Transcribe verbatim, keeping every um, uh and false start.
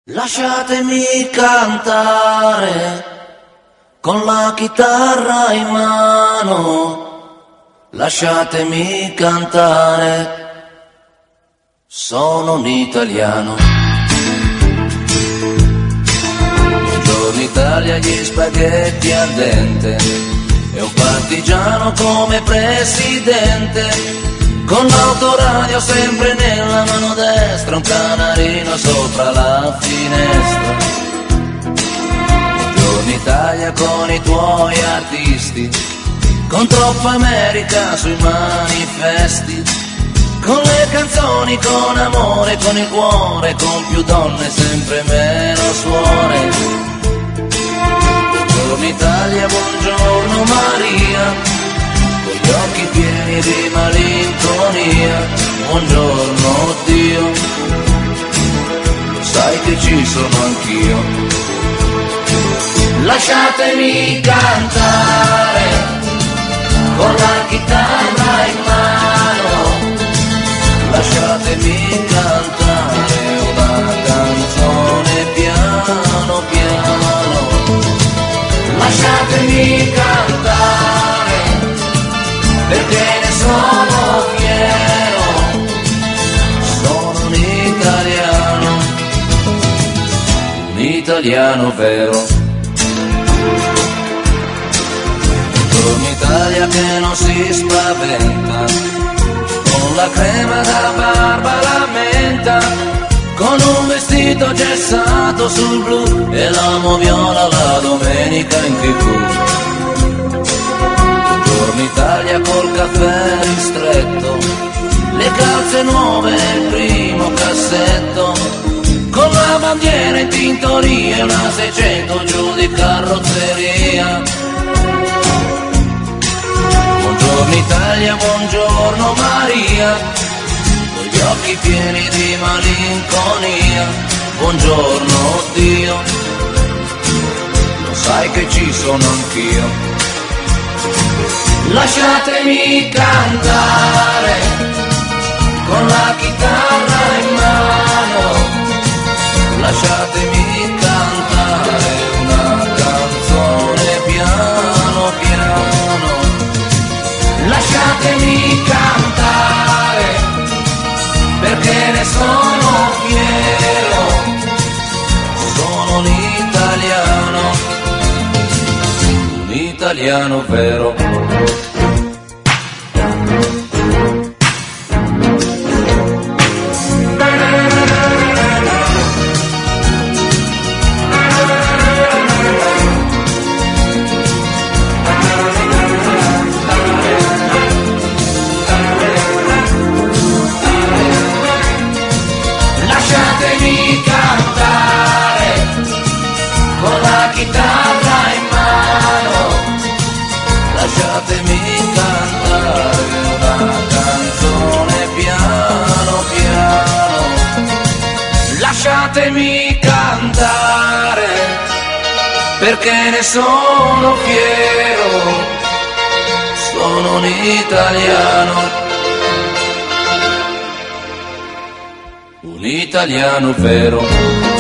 Lasciatemi cantare con la chitarra in mano, lasciatemi cantare, sono un italiano. Buongiorno Italia, gli spaghetti al dente e un partigiano come presidente. Con l'autoradio sempre nella mano destra, un canarino sopra la finestra. Buongiorno Italia con i tuoi artisti, con troppa America sui manifesti, con le canzoni, con amore, con il cuore, con più donne, sempre meno suore. Buongiorno Italia, buongiorno Maria, con gli occhi pieni di malinconia, buongiorno Dio, lo sai che ci sono anch'io. Lasciatemi cantare con la chitarra in mano, lasciatemi cantare una canzone piano piano, lasciatemi cantare perché ne sono fiero, sono un italiano, un italiano vero. Buongiorno Italia che non si spaventa, con la crema da barba la menta, con un vestito gessato sul blu e l'amo viola la domenica in tv. Buongiorno Italia col caffè ristretto, le calze nuove nel primo cassetto, con la bandiera in tintoria e una seicento giù di carrozzeria. Buongiorno Italia, buongiorno Maria, con gli occhi pieni di malinconia, buongiorno Dio, lo sai che ci sono anch'io. Lasciatemi cantare con la chitarra in mano, lasciatemi cantare una canzone piano piano, lasciatemi cantare perché ne sono fiero, sono un italiano, un italiano vero. Lasciatemi cantare con la chitarra in mano, lasciatemi cantare una canzone piano piano, lasciatemi cantare perché ne sono fiero, sono un italiano, un italiano vero.